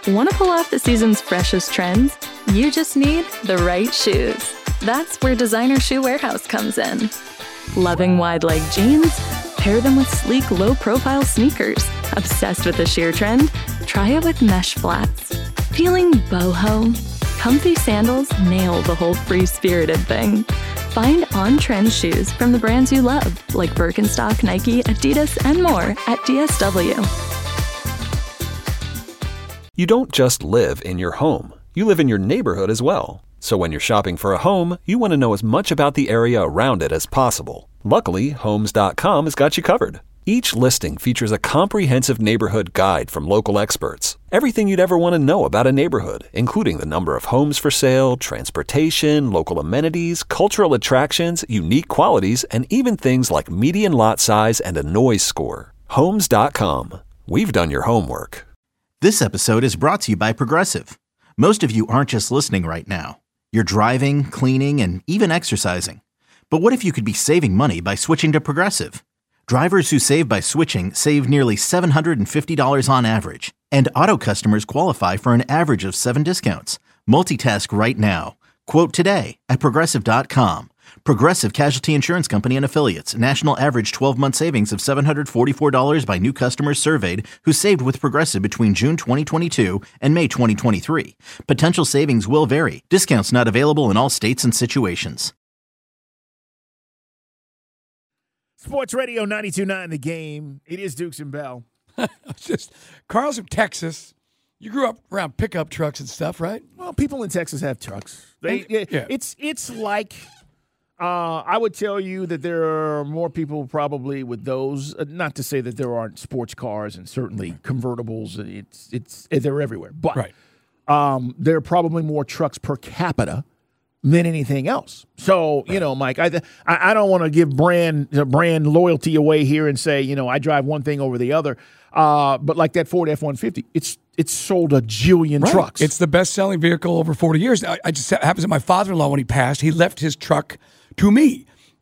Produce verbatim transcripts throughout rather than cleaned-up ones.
Want to pull off the season's freshest trends? You just need the right shoes. That's where Designer Shoe Warehouse comes in. Loving wide-leg jeans? Pair them with sleek, low-profile sneakers. Obsessed with the sheer trend? Try it with mesh flats. Feeling boho? Comfy sandals nail the whole free-spirited thing. Find on-trend shoes from the brands you love, like Birkenstock, Nike, Adidas, and more at D S W. You don't just live in your home. You live in your neighborhood as well. So when you're shopping for a home, you want to know as much about the area around it as possible. Luckily, Homes dot com has got you covered. Each listing features a comprehensive neighborhood guide from local experts. Everything you'd ever want to know about a neighborhood, including the number of homes for sale, transportation, local amenities, cultural attractions, unique qualities, and even things like median lot size and a noise score. Homes dot com. We've done your homework. This episode is brought to you by Progressive. Most of you aren't just listening right now. You're driving, cleaning, and even exercising. But what if you could be saving money by switching to Progressive? Drivers who save by switching save nearly seven hundred fifty dollars on average. And auto customers qualify for an average of seven discounts. Multitask right now. Quote today at Progressive dot com. Progressive Casualty Insurance Company and Affiliates. National average twelve-month savings of seven hundred forty-four dollars by new customers surveyed who saved with Progressive between June twenty twenty-two and May twenty twenty-three. Potential savings will vary. Discounts not available in all states and situations. Sports Radio ninety-two point nine The Game. It is Dukes and Bell. It's just Carl's from Texas. You grew up around pickup trucks and stuff, right? Well, people in Texas have trucks. They, And- yeah. It's it's like uh, I would tell you that there are more people probably with those. Uh, not to say that there aren't sports cars and certainly convertibles. It's it's they're everywhere. But Right. um, there are probably more trucks per capita than anything else. So, you know, Mike, I I I don't want to give brand uh, brand loyalty away here and say, you know, I drive one thing over the other. Uh, but like that Ford F one fifty, it's it's sold a jillion Right. trucks. It's the best-selling vehicle over forty years. I, I just happens that my father-in-law, when he passed, he left his truck to me,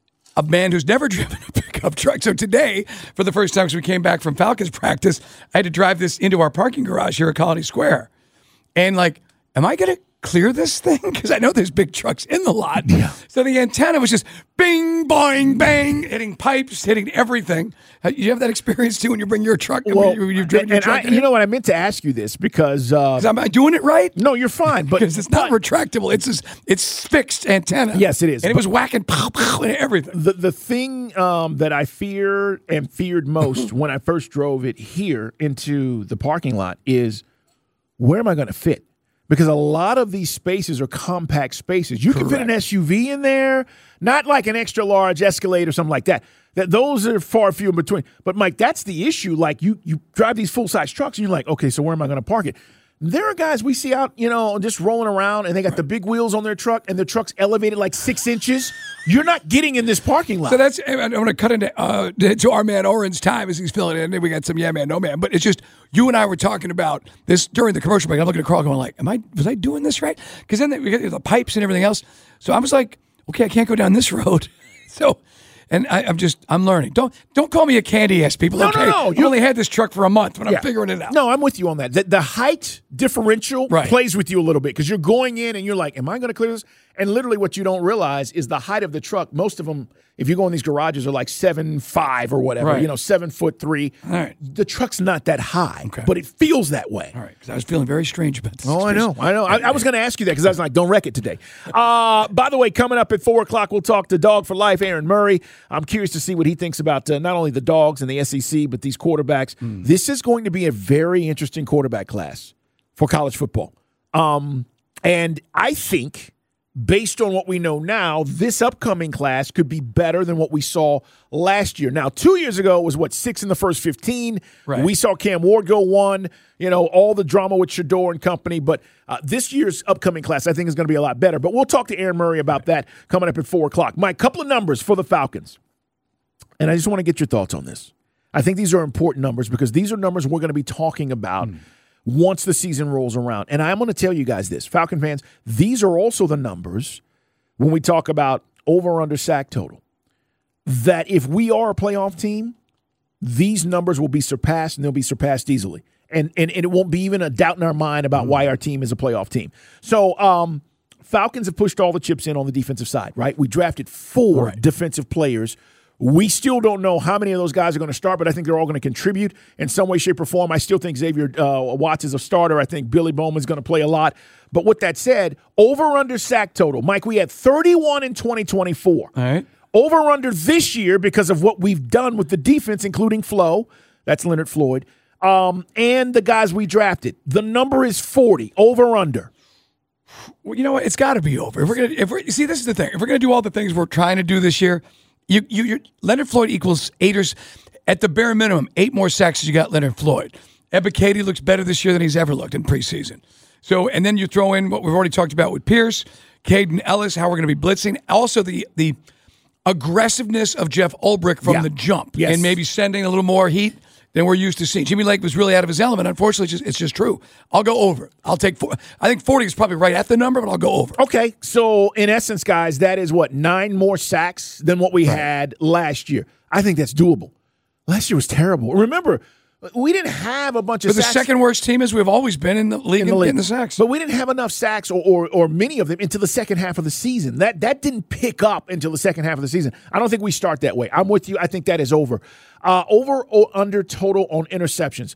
a man who's never driven a pickup truck. So today, for the first time since we came back from Falcons practice, I had to drive this into our parking garage here at Colony Square. And like, am I going to clear this thing? Because I know there's big trucks in the lot. Yeah. So the antenna was just bing, boing, bang, hitting pipes, hitting everything. Uh, You have that experience too when you bring your truck? well, when you, you've driven your and truck I, in you it? know what? I meant to ask you this because uh, Am I doing it right? no, you're fine. But Because it's not but retractable. It's just, it's fixed antenna. Yes, it is. And it But- was whacking pow, pow, and everything. the the thing um, that I fear and feared most when I first drove it here into the parking lot is where am I going to fit? Because a lot of these spaces are compact spaces. You can fit an Correct. S U V in there, not like an extra large Escalade or something like that. That those are far few in between. But Mike, that's the issue. Like you, you drive these full size trucks, and you're like, okay, so where am I going to park it? There are guys we see out, you know, just rolling around, and they got the big wheels on their truck, and their truck's elevated like six inches. You're not getting in this parking lot. So that's, I'm going to cut into uh, to our man Oren's time as he's filling in. And then we got some yeah man, no man. But it's just, you and I were talking about this during the commercial break. I'm looking at Carl going like, am I, was I doing this right? Because then we got the pipes and everything else. So I was like, okay, I can't go down this road. so, and I, I'm just, I'm learning. Don't don't call me a candy ass, people. No, okay, no, no. you only had this truck for a month, but Yeah. I'm figuring it out. No, I'm with you on that. The, the height differential Right. plays with you a little bit because you're going in and you're like, am I going to clear this? And literally what you don't realize is the height of the truck. Most of them, if you go in these garages, are like seven five or whatever, Right. you know, seven foot three. All right. The truck's not that high, Okay. but it feels that way. All right, because I was feeling very strange about this. Oh, I know. I know. I, I was going to ask you that because I was like, don't wreck it today. Uh, by the way, coming up at four o'clock, we'll talk to Dog for Life, Aaron Murray. I'm curious to see what he thinks about uh, not only the Dogs and the S E C, but these quarterbacks. Mm. This is going to be a very interesting quarterback class for college football. Um, and I think, based on what we know now, this upcoming class could be better than what we saw last year. Now, two years ago, it was, what, six in the first fifteen? Right. We saw Cam Ward go one, you know, all the drama with Shador and company. But uh, this year's upcoming class, I think, is going to be a lot better. But we'll talk to Aaron Murray about that coming up at four o'clock. Mike, couple of numbers for the Falcons. And I just want to get your thoughts on this. I think these are important numbers because these are numbers we're going to be talking about mm. once the season rolls around. And I'm going to tell you guys this, Falcon fans, these are also the numbers when we talk about over or under sack total, that if we are a playoff team, these numbers will be surpassed and they'll be surpassed easily. and, and, and it won't be even a doubt in our mind about why our team is a playoff team. So um, Falcons have pushed all the chips in on the defensive side, right? We drafted four right. defensive players. We still don't know how many of those guys are going to start, but I think they're all going to contribute in some way, shape, or form. I still think Xavier uh, Watts is a starter. I think Billy Bowman's going to play a lot. But with that said, over-under sack total. Mike, we had thirty-one in twenty twenty-four. All right. Over-under this year because of what we've done with the defense, including Flo. That's Leonard Floyd. Um, and the guys we drafted. The number is forty. Over-under. Well, you know what? It's got to be over. If we're gonna, if we're see, this is the thing. If we're going to do all the things we're trying to do this year, You, you, you're, Leonard Floyd equals eight or, at the bare minimum, eight more sacks as you got Leonard Floyd. Ebiketie looks better this year than he's ever looked in preseason. So, and then you throw in what we've already talked about with Pierce, Caden Ellis, how we're going to be blitzing. Also, the the aggressiveness of Jeff Ulbrich from yeah. the jump, yes. and maybe sending a little more heat than we're used to seeing. Jimmy Lake was really out of his element. Unfortunately, it's just, it's just true. I'll go over. I'll take four. I think forty is probably right at the number, but I'll go over. Okay, so in essence, guys, that is what, nine more sacks than what we right. had last year. I think that's doable. Last year was terrible. Remember, we didn't have a bunch of but sacks. The second worst team as we've always been in the league in the, league. in the sacks. But we didn't have enough sacks or, or or many of them until the second half of the season. That that didn't pick up until the second half of the season. I don't think we start that way. I'm with you. I think that is over. Uh, over or under total on interceptions.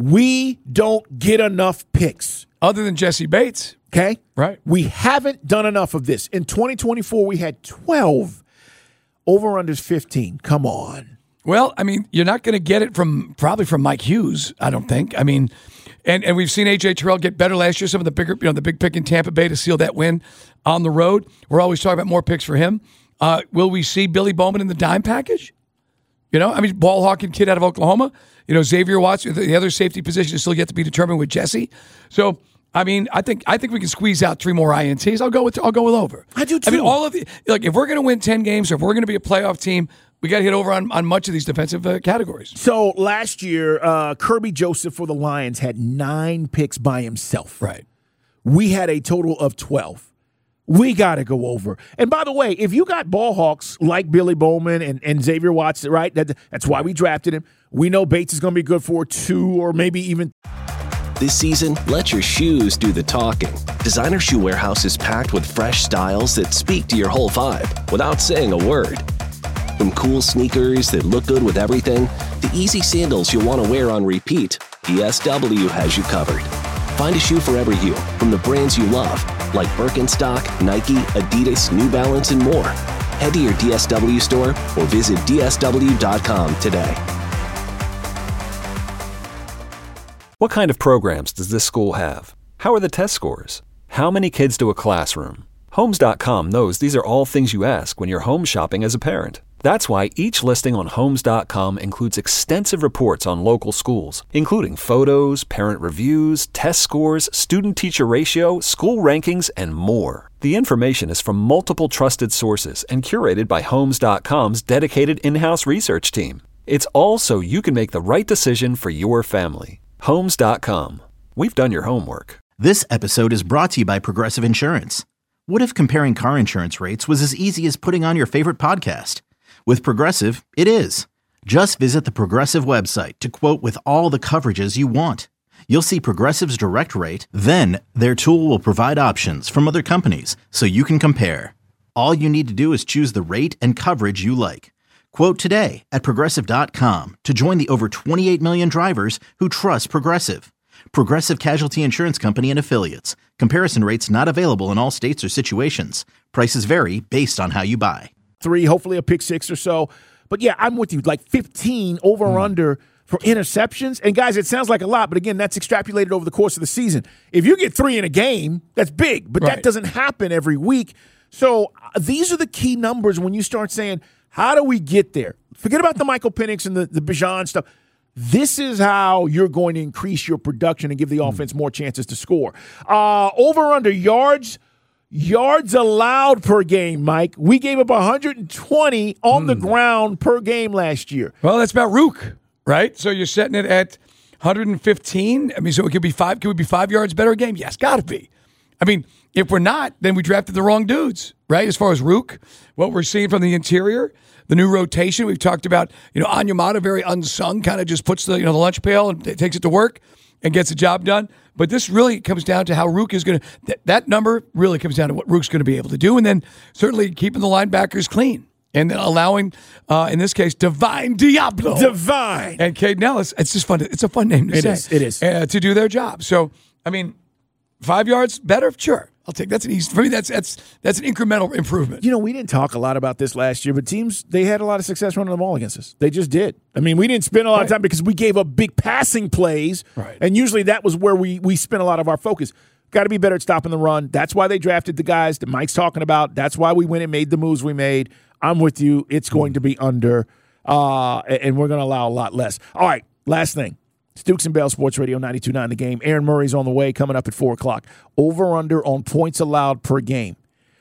We don't get enough picks. Other than Jesse Bates. Okay? Right. We haven't done enough of this. In twenty twenty-four, we had twelve. Over-unders fifteen. Come on. Well, I mean, you're not going to get it from probably from Mike Hughes, I don't think. I mean, and, and we've seen A J Terrell get better last year. Some of the bigger, you know, the big pick in Tampa Bay to seal that win on the road. We're always talking about more picks for him. Uh, will we see Billy Bowman in the dime package? You know, I mean, ball hawking kid out of Oklahoma. You know, Xavier Watts, the other safety position is still yet to be determined with Jesse. So, I mean, I think I think we can squeeze out three more I N Ts. I'll go with I'll go with over. I do too. I mean, all of the like, if we're going to win ten games, or if we're going to be a playoff team, we got to hit over on, on much of these defensive uh, categories. So last year, uh, Kirby Joseph for the Lions had nine picks by himself. Right. We had a total of twelve. We got to go over. And by the way, if you got ball hawks like Billy Bowman and, and Xavier Watts, right, that, that's why we drafted him. We know Bates is going to be good for two or maybe even. This season, let your shoes do the talking. Designer Shoe Warehouse is packed with fresh styles that speak to your whole vibe without saying a word. From cool sneakers that look good with everything, to easy sandals you'll want to wear on repeat, D S W has you covered. Find a shoe for every you, from the brands you love, like Birkenstock, Nike, Adidas, New Balance, and more. Head to your D S W store or visit D S W dot com today. What kind of programs does this school have? How are the test scores? How many kids do a classroom? Homes dot com knows these are all things you ask when you're home shopping as a parent. That's why each listing on Homes dot com includes extensive reports on local schools, including photos, parent reviews, test scores, student-teacher ratio, school rankings, and more. The information is from multiple trusted sources and curated by Homes dot com's dedicated in-house research team. It's all so you can make the right decision for your family. Homes dot com. We've done your homework. This episode is brought to you by Progressive Insurance. What if comparing car insurance rates was as easy as putting on your favorite podcast? With Progressive, it is. Just visit the Progressive website to quote with all the coverages you want. You'll see Progressive's direct rate, then their tool will provide options from other companies so you can compare. All you need to do is choose the rate and coverage you like. Quote today at Progressive dot com to join the over twenty-eight million drivers who trust Progressive. Progressive Casualty Insurance Company and Affiliates. Comparison rates not available in all states or situations. Prices vary based on how you buy. Three, hopefully a pick six or so. But yeah, I'm with you. Like fifteen over or under for interceptions. And guys, it sounds like a lot, but again, that's extrapolated over the course of the season. If you get three in a game, that's big, but right. that doesn't happen every week. So uh, these are the key numbers when you start saying, how do we get there? Forget about the Michael Penix and the, the Bijan stuff. This is how you're going to increase your production and give the offense more chances to score. Uh, over under yards. Yards allowed per game, Mike. We gave up one hundred twenty on mm. the ground per game last year. Well, that's about Rook, right? So you're setting it at one hundred fifteen. I mean, so it could be five. Could we be five yards better a game? Yes, got to be. I mean, if we're not, then we drafted the wrong dudes, right? As far as Rook, what we're seeing from the interior, the new rotation we've talked about. You know, Onyemata, very unsung, kind of just puts the you know the lunch pail and takes it to work. and gets the job done. But this really comes down to how Rook is going to, th- that number really comes down to what Rook's going to be able to do. And then certainly keeping the linebackers clean. And then allowing, uh, in this case, Divine Diablo. Divine. And Caden Ellis. It's just fun. To, it's a fun name to it say. Is, it is. Uh, to do their job. So, I mean, five yards better? Sure. I'll take that's an easy for me. That's that's that's an incremental improvement. You know, we didn't talk a lot about this last year, but teams they had a lot of success running the ball against us. They just did. I mean, we didn't spend a lot right. of time because we gave up big passing plays, right. and usually that was where we we spent a lot of our focus. Got to be better at stopping the run. That's why they drafted the guys that Mike's talking about. That's why we went and made the moves we made. I'm with you. It's going to be under, uh, and we're going to allow a lot less. All right, last thing. Dukes and Bell Sports Radio ninety-two point nine The Game. Aaron Murray's on the way, coming up at four o'clock. Over-under on points allowed per game.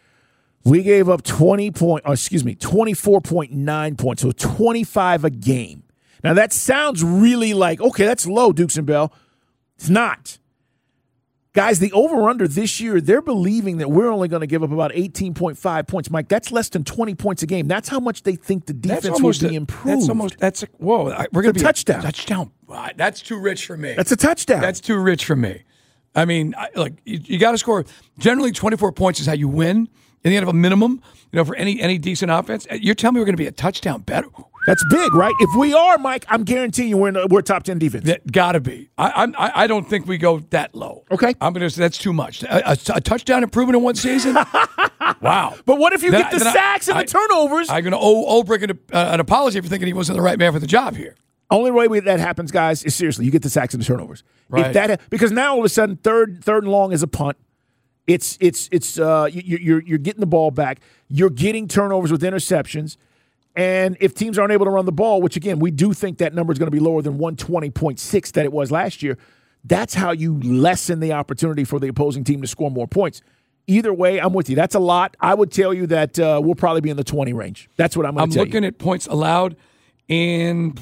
We gave up twenty point, or excuse me, twenty-four point nine points, so twenty-five a game. Now, that sounds really like, okay, that's low, Dukes and Bell. It's not. Guys, the over-under this year, they're believing that we're only going to give up about eighteen point five points. Mike, that's less than twenty points a game. That's how much they think the defense will be a, improved. That's almost, that's a, whoa. I, we're going to be touchdown. A touchdown. Wow, that's too rich for me. That's a touchdown. That's too rich for me. I mean, I, look, you, you got to score. Generally, twenty-four points is how you win. In the end of a minimum, you know, for any any decent offense. You're telling me we're going to be a touchdown better? That's big, right? If we are, Mike, I'm guaranteeing you we're in a, we're top ten defense. That got to be. I, I'm, I I don't think we go that low. Okay, I'm going to say that's too much. A, a, a touchdown improvement in one season. Wow. But what if you then get I, the I, sacks and I, the turnovers? I'm going to owe Olbrich an, uh, an apology for thinking he wasn't the right man for the job here. Only way we, that happens, guys, is seriously you get the sacks and the turnovers. Right. If that because now all of a sudden third third and long is a punt. It's it's it's uh you, you're you're getting the ball back. You're getting turnovers with interceptions. And if teams aren't able to run the ball, which, again, we do think that number is going to be lower than one twenty point six that it was last year, that's how you lessen the opportunity for the opposing team to score more points. Either way, I'm with you. That's a lot. I would tell you that uh, we'll probably be in the twenty range. That's what I'm going to tell you. I'm looking at points allowed, and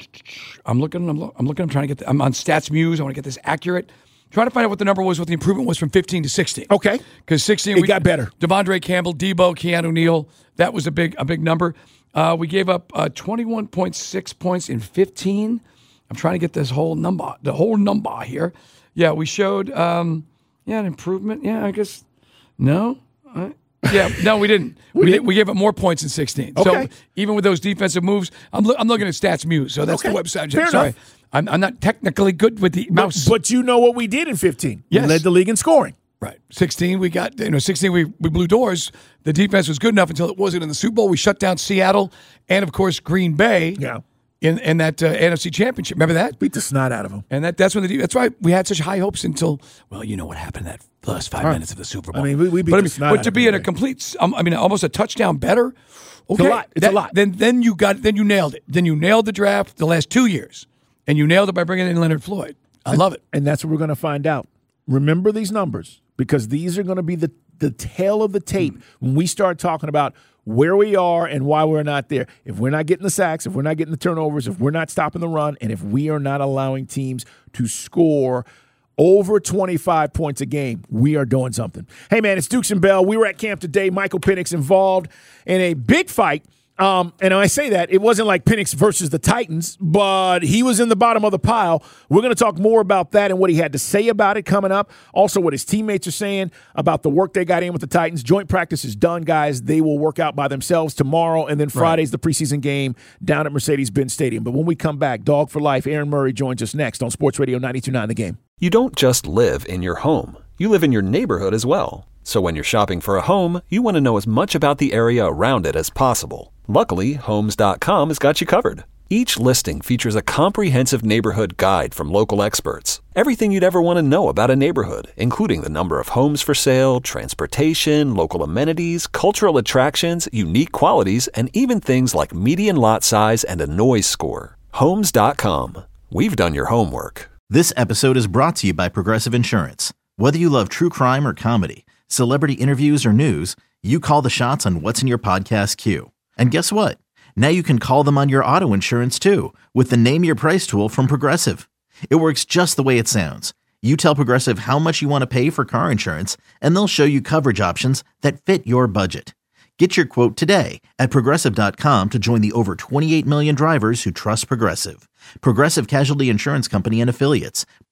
I'm looking, I'm, lo- I'm looking, I'm trying to get, the, I'm on Stats Muse. I want to get this accurate. Trying to find out what the number was, what the improvement was from fifteen to sixteen. Okay. Because sixteen, it we got better. Devondre Campbell, Debo, Keanu Neal, that was a big a big number. Uh, we gave up uh, twenty-one point six points in fifteen. I'm trying to get this whole number, the whole number here. Yeah, we showed, um, yeah, an improvement. Yeah, I guess, no. Uh, yeah, no, we didn't. we, we, did, we gave up more points in sixteen. Okay. So even with those defensive moves, I'm, lo- I'm looking at Stats Muse, so that's okay. the website. Fair Sorry. enough. I'm, I'm not technically good with the mouse. But, but you know what we did in fifteen. Yes. We led the league in scoring. Right. sixteen, we got, you know, sixteen, we, we blew doors. The defense was good enough until it wasn't in the Super Bowl. We shut down Seattle and, of course, Green Bay Yeah. in, in that uh, N F C Championship. Remember that? Beat the snot out of them. And that that's when the that's why we had such high hopes until, well, you know what happened in that last five Right. minutes of the Super Bowl. I mean, we, we beat but, I the mean, snot but out to of be Green in a Bay. complete, um, I mean, almost a touchdown better. Okay, a lot. It's that, a lot. Then then you got then you nailed it. Then you nailed the draft the last two years, and you nailed it by bringing in Leonard Floyd. I love it. And that's what we're going to find out. Remember these numbers, because these are going to be the, the tail of the tape mm. when we start talking about where we are and why we're not there. If we're not getting the sacks, if we're not getting the turnovers, if we're not stopping the run, and if we are not allowing teams to score over twenty-five points a game, we are doing something. Hey, man, it's Dukes and Bell. We were at camp today. Michael Penix involved in a big fight. Um, and when I say that, it wasn't like Penix versus the Titans, but he was in the bottom of the pile. We're going to talk more about that and what he had to say about it coming up. Also, what his teammates are saying about the work they got in with the Titans. Joint practice is done, guys. They will work out by themselves tomorrow, and then Friday's right. the preseason game down at Mercedes-Benz Stadium. But when we come back, Dog for Life, Aaron Murray joins us next on Sports Radio ninety-two point nine The Game. You don't just live in your home. You live in your neighborhood as well. So when you're shopping for a home, you want to know as much about the area around it as possible. Luckily, Homes dot com has got you covered. Each listing features a comprehensive neighborhood guide from local experts. Everything you'd ever want to know about a neighborhood, including the number of homes for sale, transportation, local amenities, cultural attractions, unique qualities, and even things like median lot size and a noise score. Homes dot com. We've done your homework. This episode is brought to you by Progressive Insurance. Whether you love true crime or comedy, celebrity interviews or news, you call the shots on what's in your podcast queue. And guess what? Now you can call them on your auto insurance too with the Name Your Price tool from Progressive. It works just the way it sounds. You tell Progressive how much you want to pay for car insurance, and they'll show you coverage options that fit your budget. Get your quote today at Progressive dot com to join the over twenty-eight million drivers who trust Progressive. Progressive Casualty Insurance Company and Affiliates.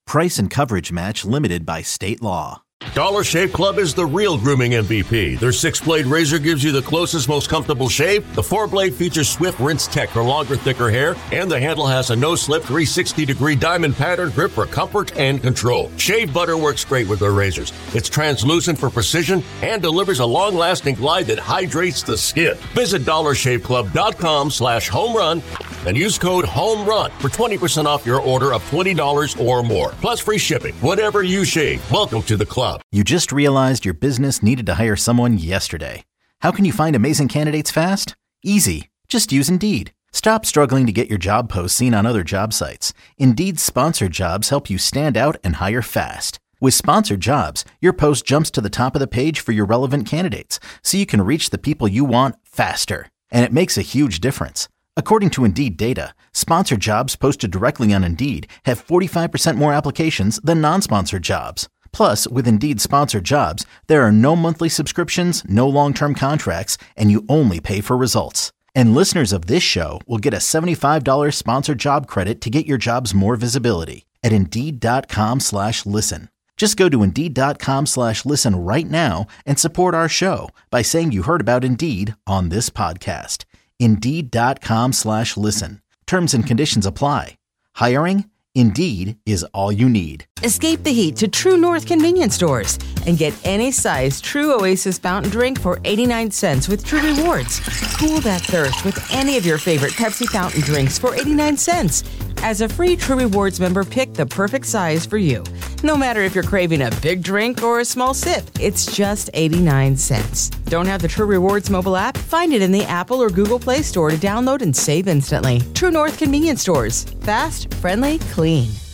Price and coverage match limited by state law. Dollar Shave Club is the real grooming M V P. Their six-blade razor gives you the closest, most comfortable shave. The four-blade features Swift Rinse Tech for longer, thicker hair. And the handle has a no-slip three hundred sixty degree diamond pattern grip for comfort and control. Shave butter works great with their razors. It's translucent for precision and delivers a long-lasting glide that hydrates the skin. Visit dollar shave club dot com slash home run and use code HOMERUN for twenty percent off your order of twenty dollars or more. Plus free shipping. Whatever you shave, welcome to the club. You just realized your business needed to hire someone yesterday. How can you find amazing candidates fast? Easy. Just use Indeed. Stop struggling to get your job posts seen on other job sites. Indeed's sponsored jobs help you stand out and hire fast. With sponsored jobs, your post jumps to the top of the page for your relevant candidates, so you can reach the people you want faster. And it makes a huge difference. According to Indeed data, sponsored jobs posted directly on Indeed have forty-five percent more applications than non-sponsored jobs. Plus, with Indeed sponsored jobs, there are no monthly subscriptions, no long-term contracts, and you only pay for results. And listeners of this show will get a seventy-five dollars sponsored job credit to get your jobs more visibility at Indeed.com slash listen. Just go to Indeed.com slash listen right now and support our show by saying you heard about Indeed on this podcast. Indeed.com slash listen. Terms and conditions apply. Hiring? Indeed is all you need. Escape the heat to True North convenience stores and get any size True Oasis fountain drink for eighty-nine cents with True Rewards. Cool that thirst with any of your favorite Pepsi fountain drinks for eighty-nine cents. As a free True Rewards member, pick the perfect size for you. No matter if you're craving a big drink or a small sip, it's just eighty-nine cents. Don't have the True Rewards mobile app? Find it in the Apple or Google Play Store to download and save instantly. True North convenience stores. Fast, friendly, clean.